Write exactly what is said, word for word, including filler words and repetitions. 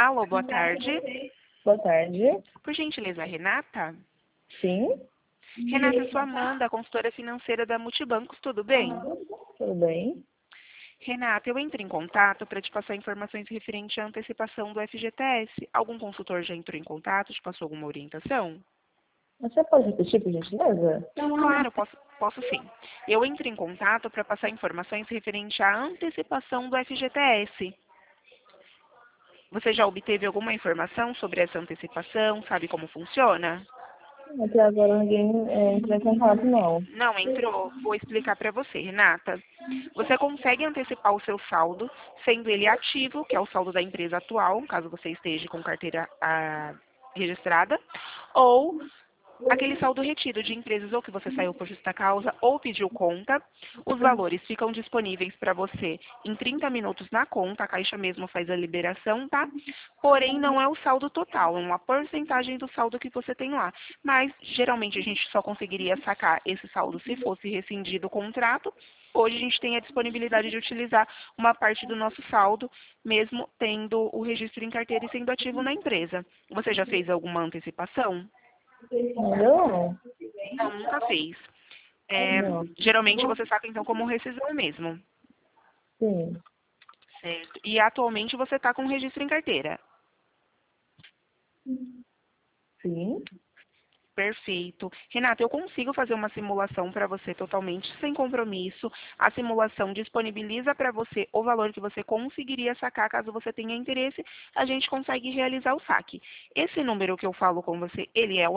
Alô, boa tarde. Boa tarde. Por gentileza, Renata? Sim, Renata, eu sou Amanda, consultora financeira da Multibancos, tudo bem? tudo bem? Renata, eu entro em contato para te passar informações referentes à antecipação do F G T S. Algum consultor já entrou em contato, te passou alguma orientação? Você pode repetir, por gentileza? Claro, posso, posso sim. Eu entro em contato para passar informações referentes à antecipação do F G T S. Você já obteve alguma informação sobre essa antecipação? Sabe como funciona? Até agora ninguém é, entrou em contato, não. Não entrou? Vou explicar para você, Renata. Você consegue antecipar o seu saldo, sendo ele ativo, que é o saldo da empresa atual, caso você esteja com carteira ah, registrada, ou aquele saldo retido de empresas ou que você saiu por justa causa ou pediu conta. Os valores ficam disponíveis para você em trinta minutos na conta, a Caixa mesmo faz a liberação, tá? Porém, não é o saldo total, é uma porcentagem do saldo que você tem lá. Mas, geralmente, a gente só conseguiria sacar esse saldo se fosse rescindido o contrato. Hoje a gente tem a disponibilidade de utilizar uma parte do nosso saldo, mesmo tendo o registro em carteira e sendo ativo na empresa. Você já fez alguma antecipação? Ainda não? Não, nunca fez. É, Não. geralmente você saca então como rescisão mesmo, Sim. certo? E atualmente você está com registro em carteira. Sim. Perfeito. Renata, eu consigo fazer uma simulação para você totalmente sem compromisso. A simulação disponibiliza para você o valor que você conseguiria sacar caso você tenha interesse. A gente consegue realizar o saque. Esse número que eu falo com você, ele é o